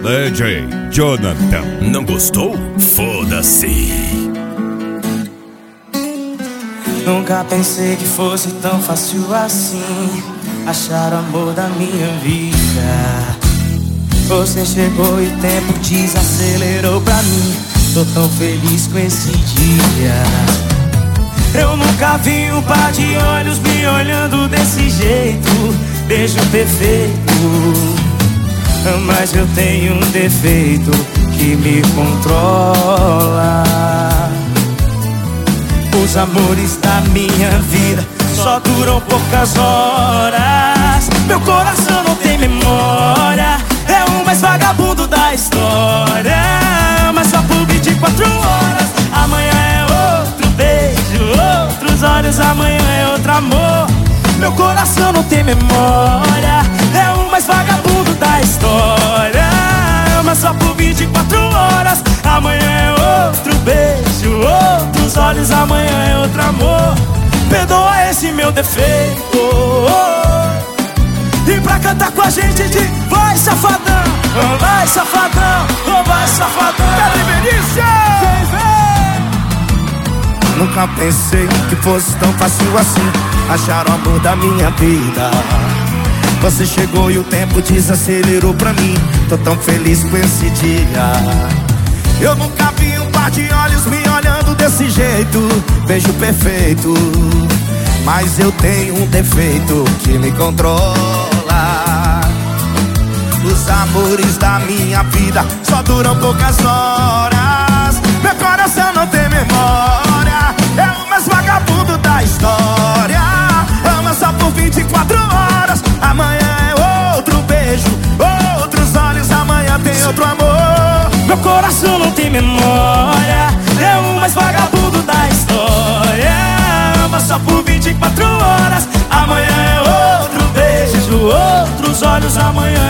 DJ Jonathan. Não gostou? Foda-se. Nunca pensei que fosse tão fácil assim achar o amor da minha vida. Você chegou e o tempo desacelerou pra mim. Tô tão feliz com esse dia. Eu nunca vi um par de olhos me olhando desse jeito. Beijo perfeito. Mas eu tenho um defeito que me controla. Os amores da minha vida só duram poucas horas. Meu coração não tem memória, é o mais vagabundo da história. Mas só por 24 horas. Amanhã é outro beijo, outros olhos. Amanhã é outro amor. Meu coração não tem memória, é o mais vagabundo da história. Mas só por 24 horas. Amanhã é outro beijo, outros olhos. Amanhã é outro amor. Perdoa esse meu defeito. E pra cantar com a gente de vai safadão, vai safadão, vai safadão. Vem, vem. Nunca pensei que fosse tão fácil assim achar o amor da minha vida. Você chegou e o tempo desacelerou pra mim. Tô tão feliz com esse dia. Eu nunca vi um par de olhos me olhando desse jeito. Beijo perfeito. Mas eu tenho um defeito que me controla. Os amores da minha vida só duram poucas horas. Meu coração não tem memória, é o mais vagabundo da história. Ama só por 24 horas. Amanhã é outro beijo, outros olhos. Amanhã tem outro amor. Meu coração não tem memória, é o mais vagabundo da história. Ama só por 24 horas. Amanhã é outro beijo, outros olhos. Amanhã